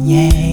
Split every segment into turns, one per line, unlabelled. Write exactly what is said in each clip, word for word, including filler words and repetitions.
Yeah.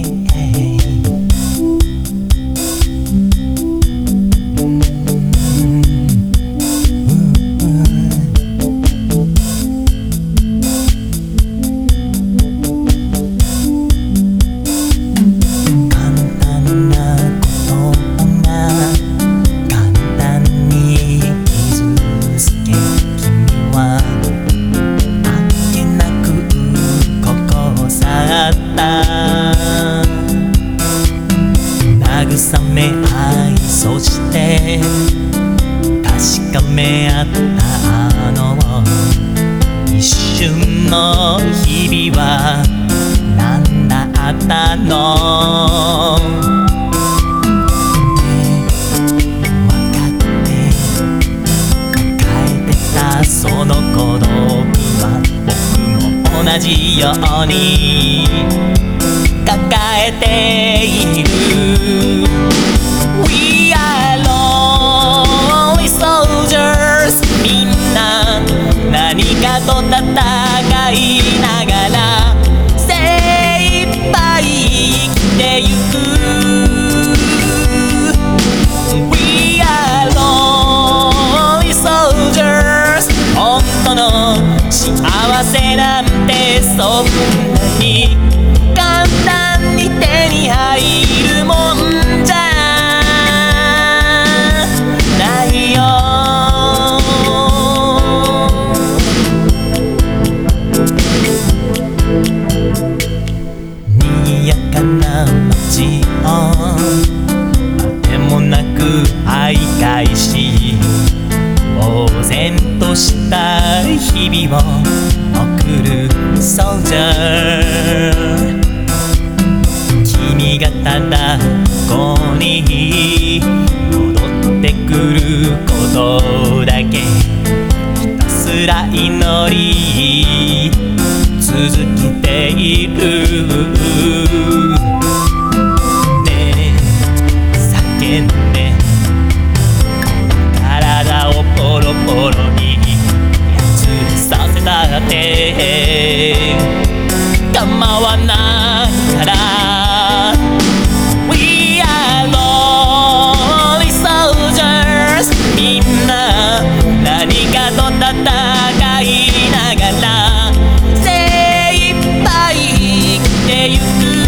慰め合い、そして確かめ合ったあの一瞬の日々は何だったの？分かって抱えてたその孤独は僕も同じように抱えている。 We are lonely soldiers みんな何かと戦いながら精一杯生きてゆく。 We are lonely soldiers 本当の幸せなんてそんなに簡単に手に入るもんじゃないよ。賑やかな街をあてもなく徘徊し、呆然とした日々を送るソルジャー。 君がただここに戻ってくることだけひたすら祈り続けている。ねえ叫んで体をポロポロにやつさせたって構わないから。 We are lonely soldiers みんな何かと戦いながら精一杯生きてゆく。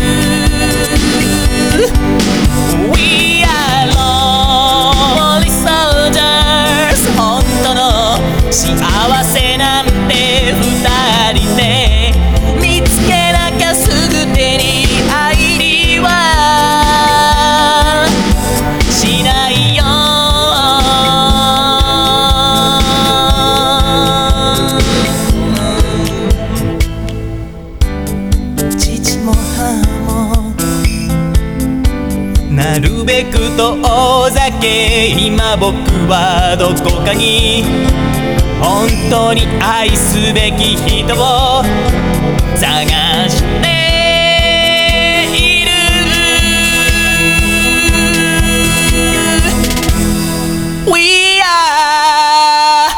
We are lonely soldiers 本当の幸せなんて二人で見つけなきゃすぐ手に入りはしないよ。父も母もなるべく遠ざけ、今僕はどこかに本当に愛すべき人を探している。 We are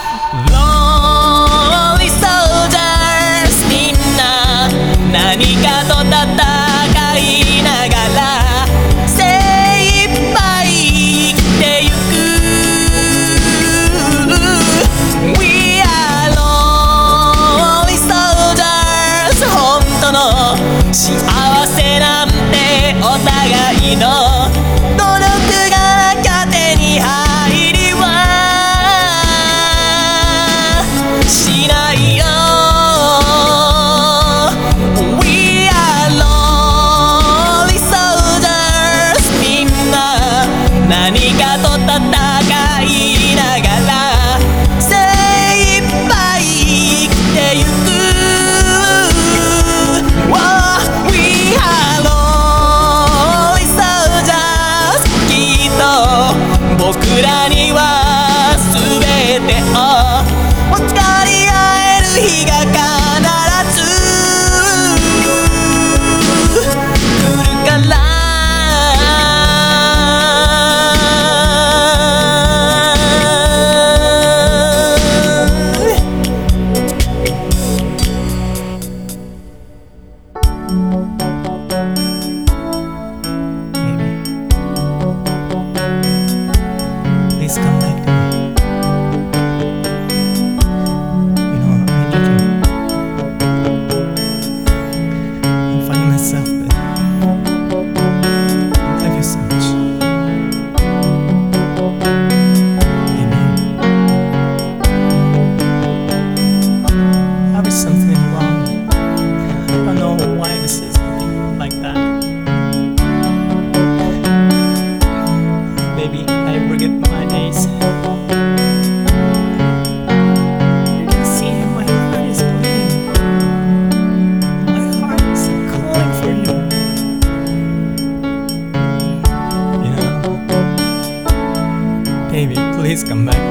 lonely soldiers みんな何かと戦いながら精一杯生きてゆく。 We are lonely soldiers 本当の
いいですか、マイク